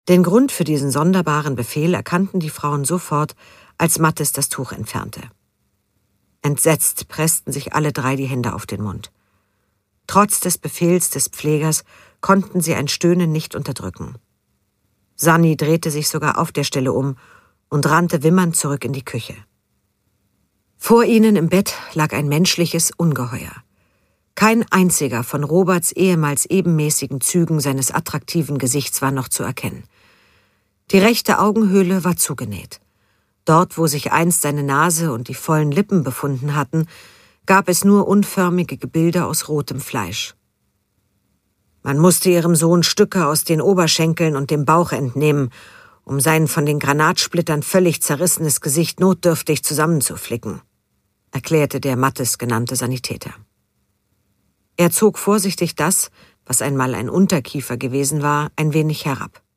Den Grund für diesen sonderbaren Befehl erkannten die Frauen sofort, als Mathis das Tuch entfernte. Entsetzt pressten sich alle drei die Hände auf den Mund. Trotz des Befehls des Pflegers konnten sie ein Stöhnen nicht unterdrücken. Sanni drehte sich sogar auf der Stelle um und rannte wimmernd zurück in die Küche. Vor ihnen im Bett lag ein menschliches Ungeheuer. Kein einziger von Roberts ehemals ebenmäßigen Zügen seines attraktiven Gesichts war noch zu erkennen. Die rechte Augenhöhle war zugenäht. Dort, wo sich einst seine Nase und die vollen Lippen befunden hatten, gab es nur unförmige Gebilde aus rotem Fleisch. Man musste ihrem Sohn Stücke aus den Oberschenkeln und dem Bauch entnehmen, um sein von den Granatsplittern völlig zerrissenes Gesicht notdürftig zusammenzuflicken, erklärte der Mathis genannte Sanitäter. Er zog vorsichtig das, was einmal ein Unterkiefer gewesen war, ein wenig herab.